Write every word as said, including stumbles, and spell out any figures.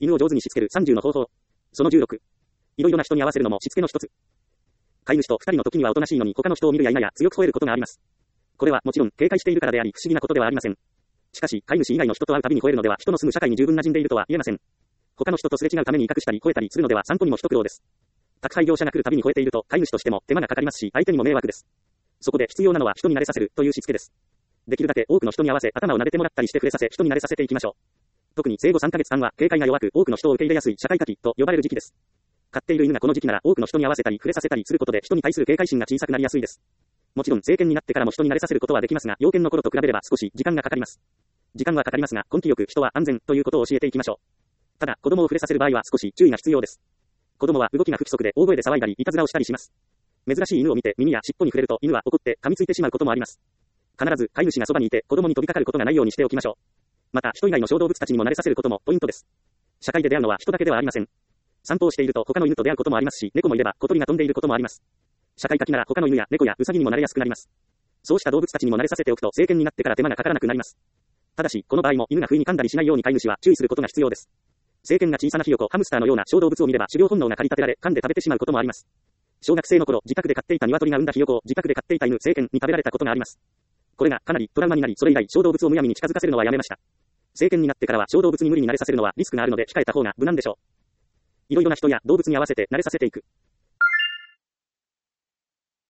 犬を上手にしつけるさんじゅうの方法。そのじゅうろく。いろいろな人に合わせるのもしつけの一つ。飼い主と二人の時にはおとなしいのに他の人を見るや否や強く吠えることがあります。これはもちろん警戒しているからであり不思議なことではありません。しかし飼い主以外の人と会うたびに吠えるのでは人の住む社会に十分馴染んでいるとは言えません。他の人とすれ違うために威嚇したり吠えたりするのでは散歩にも一苦労です。宅配業者が来るたびに吠えていると飼い主としても手間がかかりますし相手にも迷惑です。そこで必要なのは人に慣れさせるというしつけです。できるだけ多くの人に合わせ頭を撫でてもらったりして触れさせ人に慣れさせていきましょう。特に生後さんかげつかんは警戒が弱く多くの人を受け入れやすい社会科期と呼ばれる時期です。飼っている犬がこの時期なら多くの人に合わせたり触れさせたりすることで人に対する警戒心が小さくなりやすいです。もちろん成犬になってからも人に慣れさせることはできますが、幼犬の頃と比べれば少し時間がかかります。時間はかかりますが根気よく人は安全ということを教えていきましょう。ただ子供を触れさせる場合は少し注意が必要です。子供は動きが不規則で大声で騒いだりいたずらをしたりします。珍しい犬を見て耳や尻尾に触れると犬は怒って噛みついてしまうこともあります。必ず飼い主がそばにいて子供に飛びかかることがないようにしておきましょう。また人以外の小動物たちにも慣れさせることもポイントです。社会で出会うのは人だけではありません。散歩をしていると他の犬と出会うこともありますし、猫もいれば小鳥が飛んでいることもあります。社会科期なら他の犬や猫やウサギにも慣れやすくなります。そうした動物たちにも慣れさせておくと成犬になってから手間がかからなくなります。ただしこの場合も犬が不意に噛んだりしないように飼い主は注意することが必要です。成犬が小さなひよこ、ハムスターのような小動物を見れば狩猟本能が駆り立てられ噛んで食べてしまうこともあります。小学生の頃自宅で飼っていた鶏が産んだひよこを自宅で飼っていた犬成犬に食べられたことがあります。これがかなりトラウマになり、それ以来小動物をむやみに近づかせるのはやめました。成犬になってからは小動物に無理に慣れさせるのはリスクがあるので控えた方が無難でしょう。いろいろな人や動物に合わせて慣れさせていく。